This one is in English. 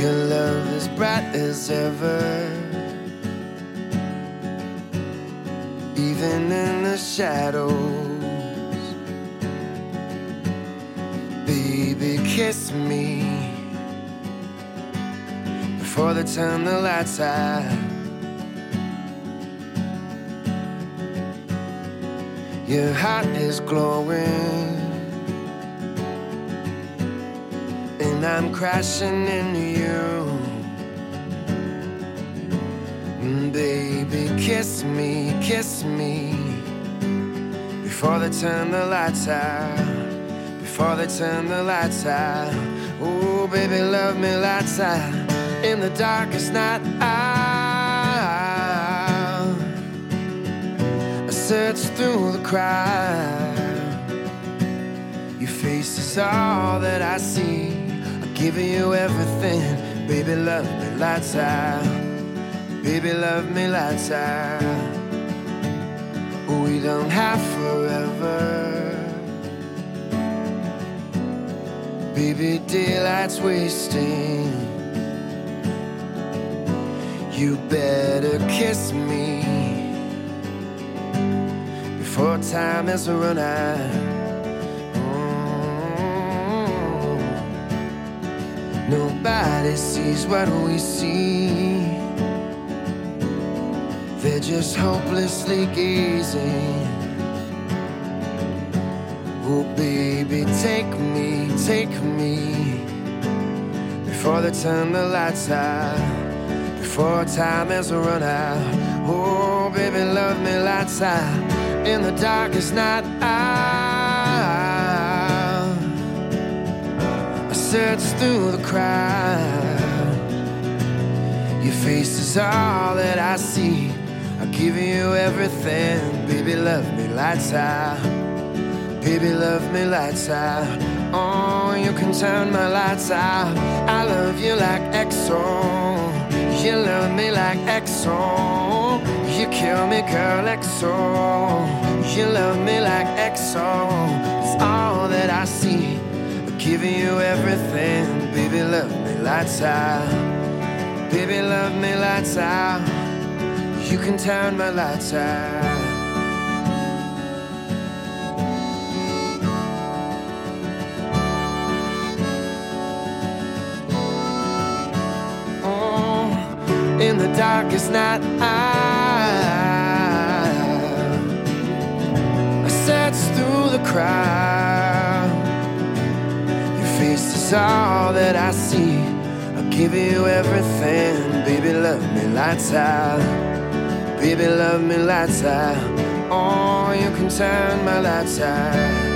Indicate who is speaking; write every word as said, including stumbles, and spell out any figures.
Speaker 1: Your love as bright as ever, even in the shadows. Baby, kiss me before they turn the lights out. Your heart is glowing, and I'm crashing into you. Mm, baby, kiss me, kiss me before they turn the lights out. Before they turn the lights out. Oh, baby, love me lights out. In the darkest night, I search through the crowd. Your face is all that I see. I'm giving you everything. Baby, love me lights out. Baby, love me lights out. We don't have forever. Baby, daylight's wasting. You better kiss me before time has run out. Mm. Nobody sees what we see. They're just hopelessly gazing. Oh, baby, take me, take me before they turn the lights out. Before time has run out. Oh, baby, love me lights out. In the darkest night, I search through the crowd. Your face is all that I see. I give you everything. Baby, love me lights out. Baby, love me lights out. Oh, you can turn my lights out. I love you like X O. You love me like X O. You kill me, girl, X O. You love me like X O. It's all that I see. I'm giving you everything. Baby, love me lights out. Baby, love me lights out. You can turn my lights out. In the darkest night, I, I search through the crowd. Your face is all that I see. I'll give you everything. Baby, love me lights out. Baby, love me lights out. Oh, you can turn my lights out.